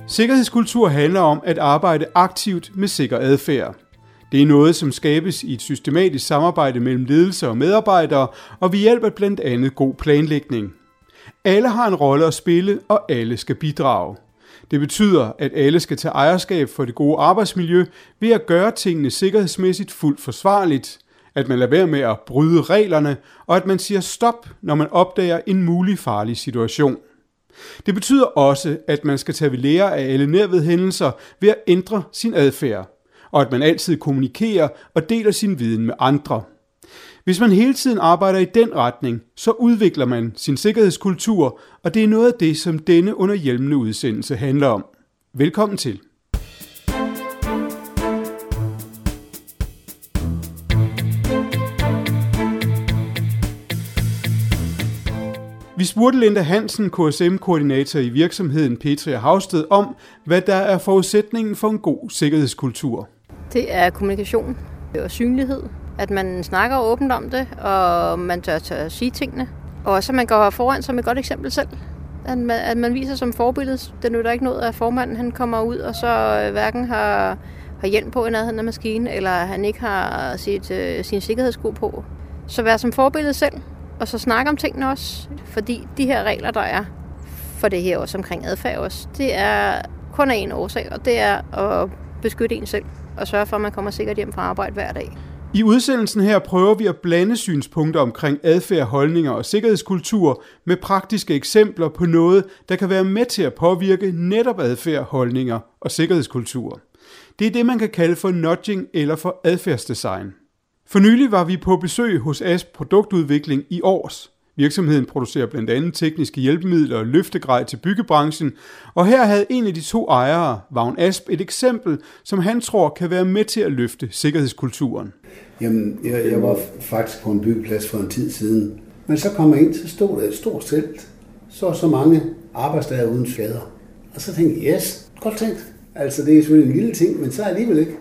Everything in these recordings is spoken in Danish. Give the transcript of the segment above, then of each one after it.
Sikkerhedskultur handler om at arbejde aktivt med sikker adfærd. Det er noget, som skabes i et systematisk samarbejde mellem ledelse og medarbejdere, og ved hjælp af blandt andet god planlægning. Alle har en rolle at spille, og alle skal bidrage. Det betyder, at alle skal tage ejerskab for det gode arbejdsmiljø ved at gøre tingene sikkerhedsmæssigt fuldt forsvarligt, at man lader være med at bryde reglerne, og at man siger stop, når man opdager en mulig farlig situation. Det betyder også, at man skal tage ved lære af alle nærvedhændelser ved at ændre sin adfærd, og at man altid kommunikerer og deler sin viden med andre. Hvis man hele tiden arbejder i den retning, så udvikler man sin sikkerhedskultur, og det er noget af det, som denne underhjælpende udsendelse handler om. Velkommen til. Vi spurgte Linda Hansen, KSM-koordinator i virksomheden Petri & Haugsted, om, hvad der er forudsætningen for en god sikkerhedskultur. Det er kommunikation og synlighed. At man snakker åbent om det, og man tør at sige tingene. Og også at man går foran som et godt eksempel selv. At man viser som forbillede. Det nytter ikke noget, at formanden han kommer ud, og så hverken har hjelm på i nærheden af maskinen, eller han ikke har sin sikkerhedssko på. Så vær som forbillede selv, og så snakke om tingene også. Fordi de her regler, der er for det her også omkring adfærd også, det er kun af en årsag, og det er at beskytte en selv, og sørge for, at man kommer sikkert hjem fra arbejde hver dag. I udsendelsen her prøver vi at blande synspunkter omkring adfærd, holdninger og sikkerhedskultur med praktiske eksempler på noget, der kan være med til at påvirke netop adfærd, holdninger og sikkerhedskultur. Det er det, man kan kalde for nudging eller for adfærdsdesign. For nylig var vi på besøg hos Asp Produktudvikling i Aars. Virksomheden producerer blandt andet tekniske hjælpemidler og løftegrej til byggebranchen, og her havde en af de to ejere, Vagn Asp, et eksempel, som han tror kan være med til at løfte sikkerhedskulturen. Jamen, jeg var faktisk på en byggeplads for en tid siden, men så kom jeg ind, så stod der et stort skilt. Så mange arbejdsdage uden skader. Og så tænkte jeg, yes, godt tænkt. Altså, det er selvfølgelig en lille ting, men så alligevel ikke.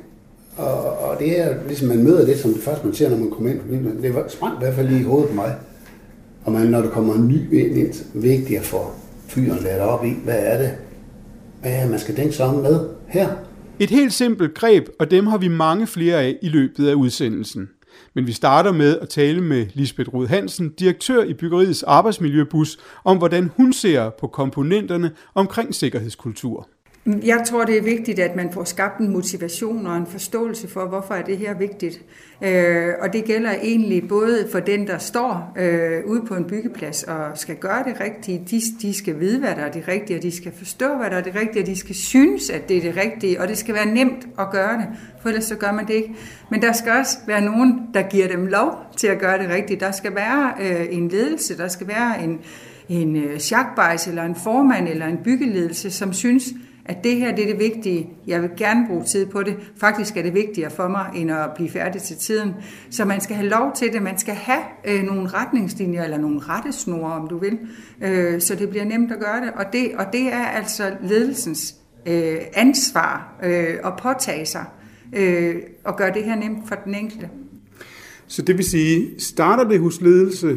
Og det er ligesom, man møder det, som det første man ser, når man kommer ind. Det sprang i hvert fald lige i hovedet på mig. Og når der kommer en ny ind, vigtigt at få fyren ladet op i, hvad er det? Hvad er man skal tænke sammen med her? Et helt simpelt greb, og dem har vi mange flere af i løbet af udsendelsen. Men vi starter med at tale med Lisbeth Rud Hansen, direktør i Byggeriets Arbejdsmiljøbus, om hvordan hun ser på komponenterne omkring sikkerhedskultur. Jeg tror, det er vigtigt, at man får skabt en motivation og en forståelse for, hvorfor er det her vigtigt. Og det gælder egentlig både for den, der står ude på en byggeplads og skal gøre det rigtige. De skal vide, hvad der er det rigtige, og de skal forstå, hvad der er det rigtige, og de skal synes, at det er det rigtige, og det skal være nemt at gøre det, for ellers så gør man det ikke. Men der skal også være nogen, der giver dem lov til at gøre det rigtigt. Der skal være en ledelse, der skal være en sjakbajs eller en formand eller en byggeledelse, som synes, at det her det er det vigtige. Jeg vil gerne bruge tid på det. Faktisk er det vigtigere for mig, end at blive færdig til tiden. Så man skal have lov til det. Man skal have nogle retningslinjer, eller nogle rettesnore, om du vil, så det bliver nemt at gøre det. Og det er altså ledelsens ansvar at påtage sig og gøre det her nemt for den enkelte. Så det vil sige, starter det hos ledelse,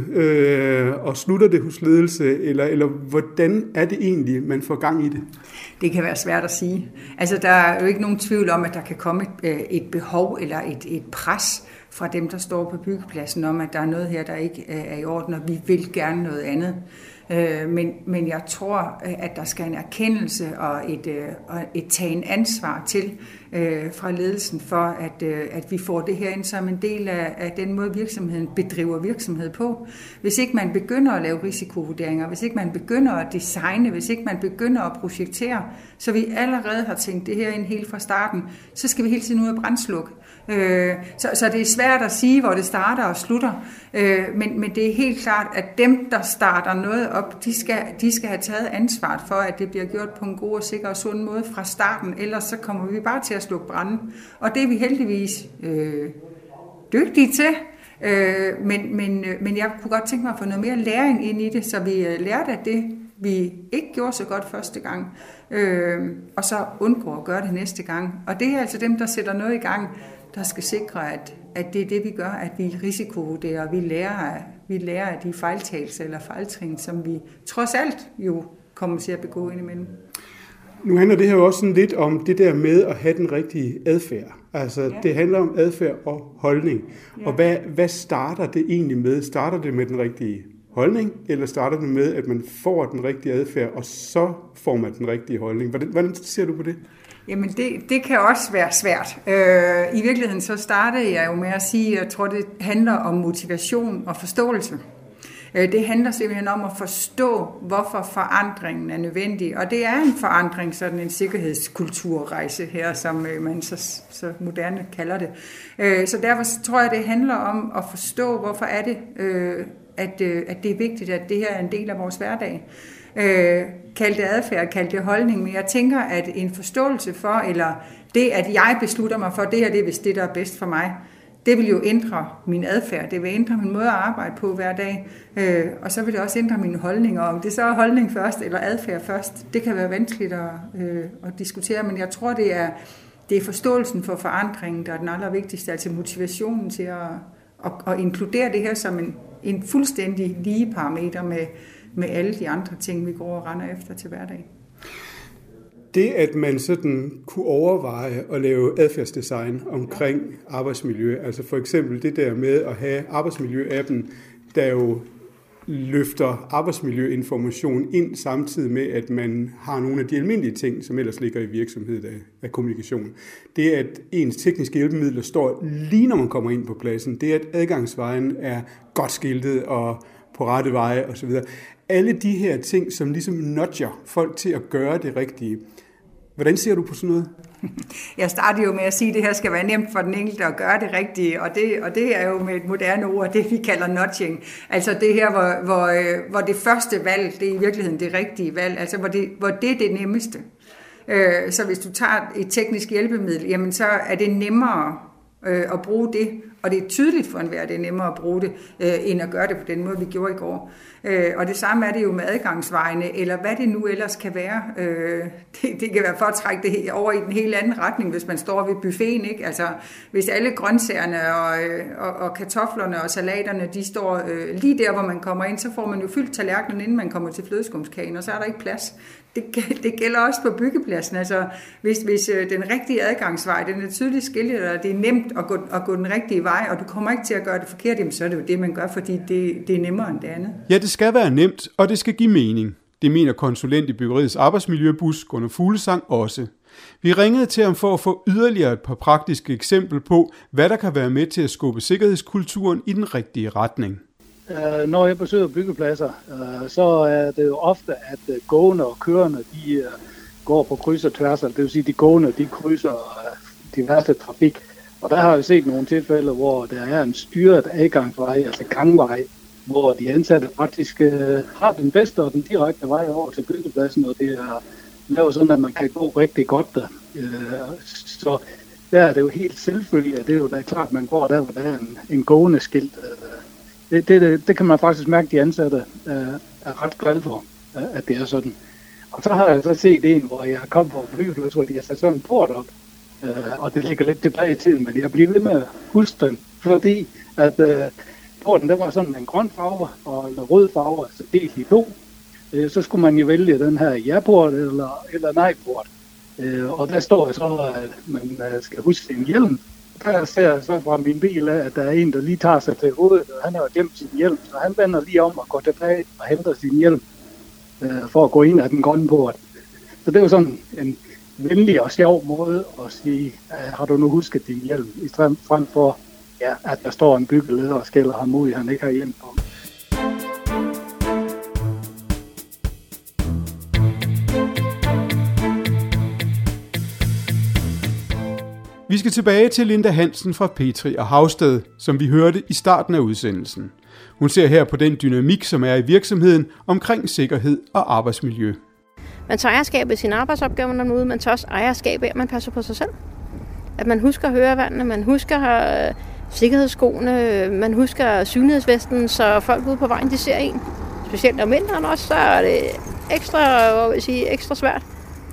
og slutter det hos ledelse, eller hvordan er det egentlig, man får gang i det? Det kan være svært at sige. Altså, der er jo ikke nogen tvivl om, at der kan komme et behov eller et pres fra dem, der står på byggepladsen, om at der er noget her, der ikke er i orden, og vi vil gerne noget andet. Men jeg tror, at der skal en erkendelse og et tagen ansvar til fra ledelsen for, at vi får det her ind som en del af den måde, virksomheden bedriver virksomhed på. Hvis ikke man begynder at lave risikovurderinger, hvis ikke man begynder at designe, hvis ikke man begynder at projektere, så vi allerede har tænkt det her ind helt fra starten, så skal vi hele tiden ud og brandslukke. Så det er svært at sige, hvor det starter og slutter, men det er helt klart, at dem, der starter noget op, de skal have taget ansvaret for, at det bliver gjort på en god og sikker og sund måde fra starten, ellers så kommer vi bare til at slukke branden. Og det er vi heldigvis dygtige til, men jeg kunne godt tænke mig at få noget mere læring ind i det, så vi lærte af det, vi ikke gjorde så godt første gang, og så undgår at gøre det næste gang. Og det er altså dem, der sætter noget i gang, der skal sikre, at det er det, vi gør, at vi risikovurderer, og vi lærer af de fejltagelser eller fejltrin, som vi trods alt jo kommer til at begå indimellem. Nu handler det her jo også sådan lidt om det der med at have den rigtige adfærd. Altså, det handler om adfærd og holdning. Ja. Og hvad starter det egentlig med? Starter det med den rigtige holdning, eller starter det med, at man får den rigtige adfærd, og så får man den rigtige holdning? Hvordan ser du på det? Jamen, det kan også være svært. I virkeligheden så startede jeg jo med at sige, at jeg tror, det handler om motivation og forståelse. Det handler simpelthen om at forstå, hvorfor forandringen er nødvendig. Og det er en forandring, sådan en sikkerhedskulturrejse her, som man så moderne kalder det. Så derfor tror jeg, det handler om at forstå, hvorfor er det, at det er vigtigt, at det her er en del af vores hverdag. Kald det adfærd, kald det holdning, men jeg tænker, at en forståelse for, eller det, at jeg beslutter mig for, det her, det er vist det, der er bedst for mig, det vil jo ændre min adfærd, det vil ændre min måde at arbejde på hver dag, og så vil det også ændre mine holdninger. Om det så er holdning først, eller adfærd først, det kan være vanskeligt at diskutere, men jeg tror, det er forståelsen for forandringen, der er den allervigtigste, altså motivationen til at inkludere det her som en fuldstændig lige parameter med alle de andre ting, vi går og render efter til hverdag. Det, at man sådan kunne overveje at lave adfærdsdesign omkring arbejdsmiljø, altså for eksempel det der med at have arbejdsmiljøappen, der jo løfter arbejdsmiljøinformation ind samtidig med, at man har nogle af de almindelige ting, som ellers ligger i virksomheden af kommunikation. Det, at ens tekniske hjælpemidler står lige når man kommer ind på pladsen. Det, at adgangsvejen er godt skiltet og på rette veje osv. Alle de her ting, som ligesom nudger folk til at gøre det rigtige. Hvordan ser du på sådan noget? Jeg startede jo med at sige, at det her skal være nemt for den enkelte at gøre det rigtige, og det er jo med et moderne ord, det vi kalder nudging. Altså det her, hvor det første valg, det er i virkeligheden det rigtige valg, altså hvor det er det nemmeste. Så hvis du tager et teknisk hjælpemiddel, jamen så er det nemmere at bruge det, og det er tydeligt for enhver, det er nemmere at bruge det, end at gøre det på den måde, vi gjorde i går. Og det samme er det jo med adgangsvejene, eller hvad det nu ellers kan være. Det kan være for at trække det over i den helt anden retning, hvis man står ved buffeten, ikke? Altså, hvis alle grøntsagerne og kartoflerne og salaterne, de står lige der, hvor man kommer ind, så får man jo fyldt tallerkenen, inden man kommer til flødeskumskagen, og så er der ikke plads. Det gælder også på byggepladsen. Altså, hvis den rigtige adgangsvej, den er tydeligt skiltet, og det er nemt at gå den rigtige vej, og du kommer ikke til at gøre det forkert, jamen, så er det jo det, man gør, fordi det er nemmere end det andet. Ja, det skal være nemt, og det skal give mening. Det mener konsulent i byggeriets arbejdsmiljøbus, Gunnar Fuglesang, også. Vi ringede til ham for at få yderligere et par praktiske eksempler på, hvad der kan være med til at skubbe sikkerhedskulturen i den rigtige retning. Når jeg besøger byggepladser, så er det jo ofte, at gående og kørende, de går på kryds og tværs. Det vil sige, at de gående, de krydser diverse trafik. Og der har jeg set nogle tilfælde, hvor der er en styret adgangsvej, altså gangvej, hvor de ansatte faktisk har den bedste og den direkte vej over til byggepladsen, og det er lavet sådan, at man kan gå rigtig godt der. Så der er det jo helt selvfølgelig, at det er jo da klart, at man går der, hvor der er en gående skilt. Det kan man faktisk mærke, at de ansatte er ret glade for, at det er sådan. Og så har jeg så set en, hvor jeg kom på byggeplads, hvor de har sat sådan en port op, og det ligger lidt tilbage i tiden, men jeg bliver ved med at huske den, fordi at porten, der var sådan en grøn farve og en rød farve, altså delt i to. Så skulle man jo vælge den her ja-port eller nej-port. Og der står så, at man skal huske sin hjelm. Der ser jeg så fra min bil af, at der er en, der lige tager sig til hovedet, og han har glemt sin hjelm, så han vender lige om og går tilbage og henter sin hjelm for at gå ind af den grønne port. Så det er jo sådan en venlig og sjov måde at sige, har du nu husket din hjelm, i stedet frem for, ja, at der står en byggeleder og skælder ham ud, han ikke har hjelm på. Vi skal tilbage til Linda Hansen fra Petri og Havsted, som vi hørte i starten af udsendelsen. Hun ser her på den dynamik, som er i virksomheden omkring sikkerhed og arbejdsmiljø. Man tager ejerskab af sine arbejdsopgaver derude, man tager også ejerskab af, at man passer på sig selv. At man husker høreværnene, man husker sikkerhedsskoene, man husker synlighedsvesten, så folk ude på vejen, de ser en. Specielt om vinteren også, så er det ekstra svært.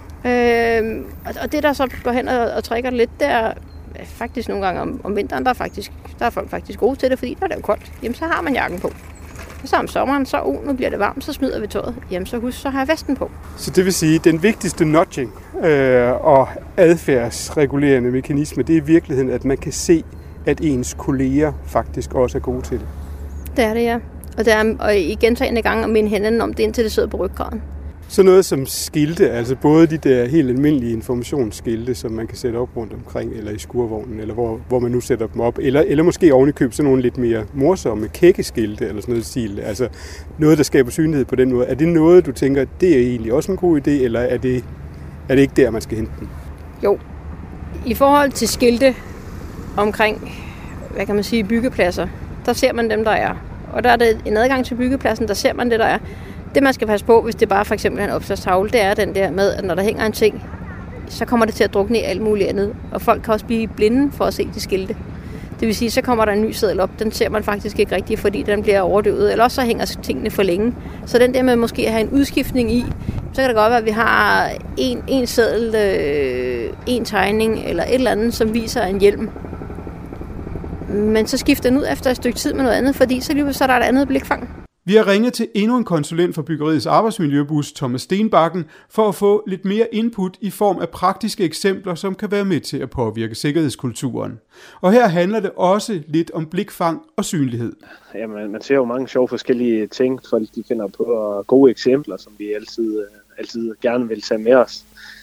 Og det, der så går hen og trækker lidt, det er faktisk nogle gange om vinteren, der er folk faktisk gode til det, fordi når det er koldt, jamen så har man jakken på. Så om sommeren, nu bliver det varmt, så smider vi tøjet. Jamen så husk, så har jeg vesten på. Så det vil sige, at den vigtigste nudging og adfærdsregulerende mekanisme, det er i virkeligheden, at man kan se, at ens kolleger faktisk også er gode til det. Det er det, ja. Og i gentagende gange at minde hinanden om det, indtil det sidder på ryggraden. Så noget som skilte, altså både de der helt almindelige informationsskilte, som man kan sætte op rundt omkring, eller i skurvognen, eller hvor man nu sætter dem op, eller måske ovenikøbe sådan nogle lidt mere morsomme kækkeskilte, eller sådan noget stil, altså noget, der skaber synlighed på den måde. Er det noget, du tænker, det er egentlig også en god idé, eller er det ikke der, man skal hente den? Jo, i forhold til skilte omkring, hvad kan man sige, byggepladser, der ser man dem, der er. Og der er det en adgang til byggepladsen, der ser man det, der er. Det, man skal passe på, hvis det bare for eksempel er en opslagstavle, det er den der med, at når der hænger en ting, så kommer det til at drukne i alt muligt andet. Og folk kan også blive blinde for at se de skilte. Det vil sige, så kommer der en ny seddel op, den ser man faktisk ikke rigtigt, fordi den bliver overdøvet. Eller også så hænger tingene for længe. Så den der med måske at have en udskiftning i, så kan det godt være, at vi har en seddel, en tegning eller et eller andet, som viser en hjelm. Men så skifter den ud efter et stykke tid med noget andet, fordi så er der et andet blikfang. Vi har ringet til endnu en konsulent for byggeriets arbejdsmiljøbus, Thomas Stenbakken, for at få lidt mere input i form af praktiske eksempler, som kan være med til at påvirke sikkerhedskulturen. Og her handler det også lidt om blikfang og synlighed. Jamen, man ser jo mange sjove forskellige ting, folk de finder på, og gode eksempler, som vi altid gerne vil tage med os.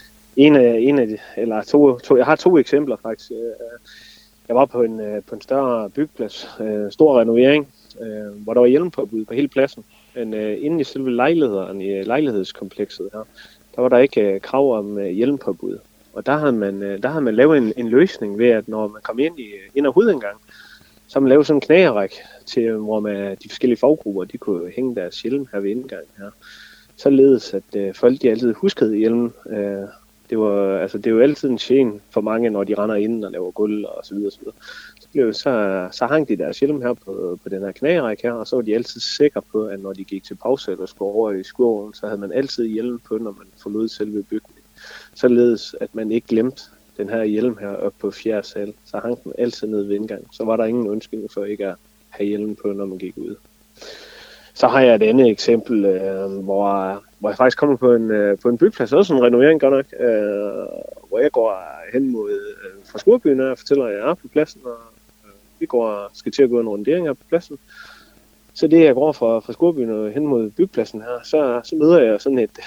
Jeg har to eksempler faktisk. Jeg var på en større byggeplads, stor renovering, hvor der var hjelmpåbud på hele pladsen. Men inde i selve lejlighedskomplekset her, der var der ikke krav om hjelmpåbud. Og der havde man lavet en løsning ved, at når man kom ind ad hovedindgangen, så man lavet sådan en knageræk til, hvor de forskellige faggrupper, de kunne hænge deres hjelm her ved indgangen her. Således at folk de altid huskede hjelmen. Det er jo altid en gene for mange, når de render ind og laver gulv og så videre. Så hang de deres hjelm her på den her knagerække her, og så var de altid sikre på, at når de gik til pause eller skulle over i skurvognen, så havde man altid hjelm på, når man forlod selve bygningen. Således at man ikke glemte den her hjelm her op på 4. sal, så hang den altid ned ved indgangen. Så var der ingen undskyldning for ikke at have hjelm på, når man gik ud. Så har jeg et andet eksempel, hvor jeg faktisk kommer på en byggeplads, også en renovering godt nok, hvor jeg går hen mod fra Skurbyen og fortæller, at jeg er på pladsen, og vi skal til at gå en rundering her på pladsen. Så det, jeg går fra Skurbyen og hen mod byggepladsen her, så møder jeg sådan et,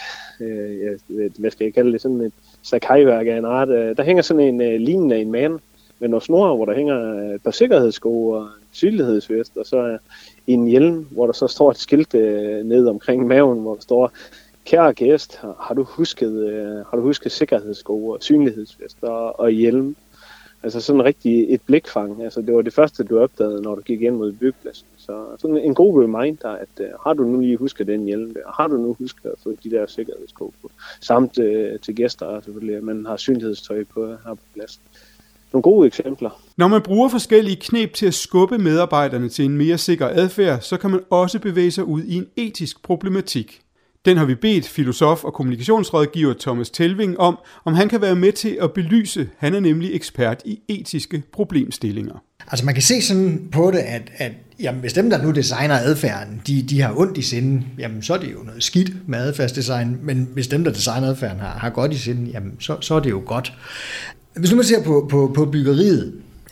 hvad skal jeg kalde det, sådan et sakajværk af en art. Der hænger sådan en lignende en mand med nogle snore, hvor der hænger et par sikkerhedssko og en synlighedsvest, og så en hjelm, hvor der så står et skilt ned omkring maven, hvor der står: kære gæst, har du husket sikkerhedssko og synlighedsvest og hjelm? Altså sådan rigtig et blikfang. Altså det var det første, du opdagede, når du gik ind mod byggepladsen. Så sådan en god reminder, at har du nu lige husket den hjelm der? Har du nu husket at få de der sikkerhedssko på? Samt til gæster selvfølgelig, at man har synlighedstøj på her på pladsen. Nogle gode eksempler. Når man bruger forskellige knep til at skubbe medarbejderne til en mere sikker adfærd, så kan man også bevæge sig ud i en etisk problematik. Den har vi bedt filosof og kommunikationsrådgiver Thomas Telving om han kan være med til at belyse. Han er nemlig ekspert i etiske problemstillinger. Altså man kan se sådan på det, at jamen, hvis dem, der nu designer adfærden, de har ondt i sinden, jamen så er det jo noget skidt med adfærdsdesign, men hvis dem, der designer adfærden, har godt i sinden, jamen så er det jo godt. Hvis nu man ser på byggeriet,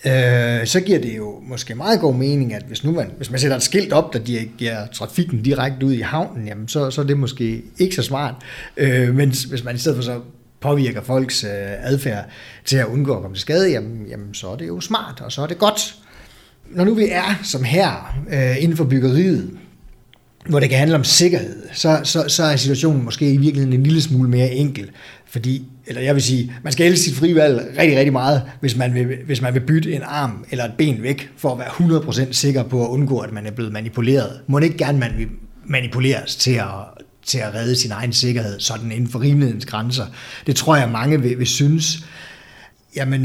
så giver det jo måske meget god mening, at hvis man sætter et skilt op, der giver trafikken direkte ud i havnen, jamen så er det måske ikke så smart. Men hvis man i stedet for så påvirker folks adfærd til at undgå at komme til skade, jamen så er det jo smart, og så er det godt. Når nu vi er som her inden for byggeriet, hvor det kan handle om sikkerhed, så er situationen måske i virkeligheden en lille smule mere enkel. Eller jeg vil sige, man skal elske sit frivalg rigtig, rigtig meget, hvis man vil bytte en arm eller et ben væk, for at være 100% sikker på at undgå, at man er blevet manipuleret. Må det ikke gerne man vil manipuleres til at redde sin egen sikkerhed, sådan inden for rimelighedens grænser. Det tror jeg, mange vil synes. Jamen,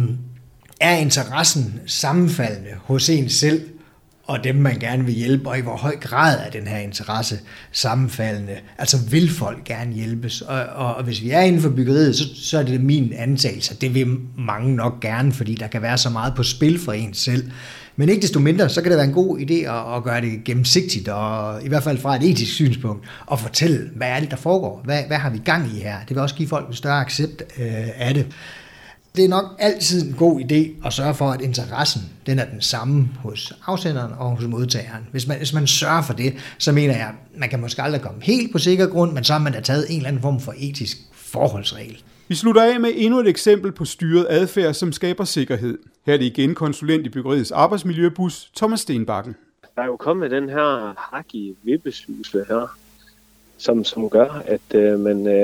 er interessen sammenfaldende hos en selv, og dem, man gerne vil hjælpe, og i hvor høj grad er den her interesse sammenfaldende. Altså vil folk gerne hjælpes, og hvis vi er inden for byggeriet, så er det min antagelse, det vil mange nok gerne, fordi der kan være så meget på spil for en selv. Men ikke desto mindre, så kan det være en god idé at gøre det gennemsigtigt, og i hvert fald fra et etisk synspunkt, og fortælle, hvad er det, der foregår? Hvad har vi gang i her? Det vil også give folk en større accept af det. Det er nok altid en god idé at sørge for, at interessen den er den samme hos afsenderen og hos modtageren. Hvis man sørger for det, så mener jeg, at man kan måske aldrig komme helt på sikker grund, men så har man da taget en eller anden form for etisk forholdsregel. Vi slutter af med endnu et eksempel på styret adfærd, som skaber sikkerhed. Her er det igen konsulent i byggeriets arbejdsmiljøbus, Thomas Stenbakken. Der er jo kommet den her hak i vippesluse her, som gør, at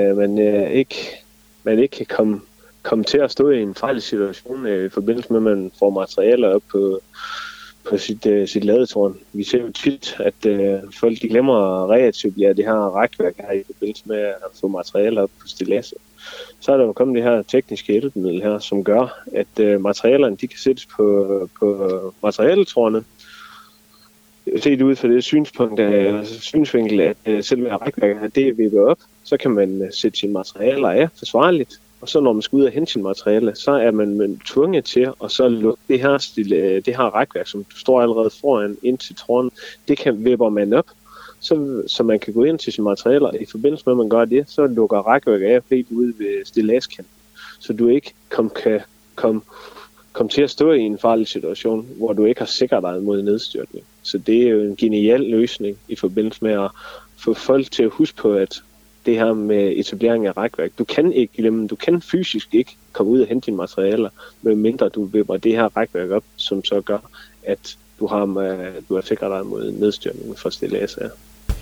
man ikke kan komme til at stå i en farlig situation i forbindelse med, at man får materialer op på sit ladetårn. Vi ser jo tit, at folk de glemmer at reaktivere det her rækværk her i forbindelse med at få materialer op på stilladset. Så er der jo kommet det her tekniske hjælpemiddel her, som gør, at materialerne de kan sættes på materialetårne. Set ud fra det synsvinkel, at selve rækværket her, det er vippet op, så kan man sætte sine materialer af forsvarligt. Og så når man skal ud og hente sine materialer, så er man tvunget til at så lukke det her rækværk, som du står allerede foran ind til tårnet. Det kan vipper man op, så man kan gå ind til sine materialer. I forbindelse med, at man gør det, så lukker rækværket af helt ude ved stilladskanten. Så du ikke kan komme til at stå i en farlig situation, hvor du ikke har sikret dig mod nedstyrtning. Så det er jo en genial løsning i forbindelse med at få folk til at huske på, at det her med etablering af rækværk. Du kan ikke glemme, du kan fysisk ikke komme ud og hente dine materialer, medmindre du vipper det her rækværk op, som så gør, at du har sikret dig mod nedstyrtning fra stilladset her.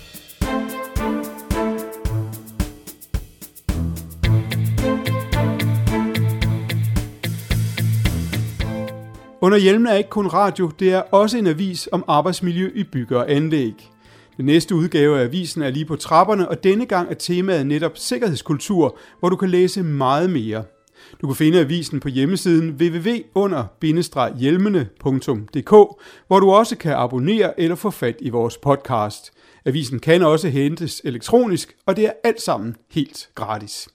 Under hjelmen er ikke kun radio, det er også en avis om arbejdsmiljø i bygge- og anlæg. Den næste udgave af avisen er lige på trapperne, og denne gang er temaet netop sikkerhedskultur, hvor du kan læse meget mere. Du kan finde avisen på hjemmesiden www.under-hjelmene.dk, hvor du også kan abonnere eller få fat i vores podcast. Avisen kan også hentes elektronisk, og det er alt sammen helt gratis.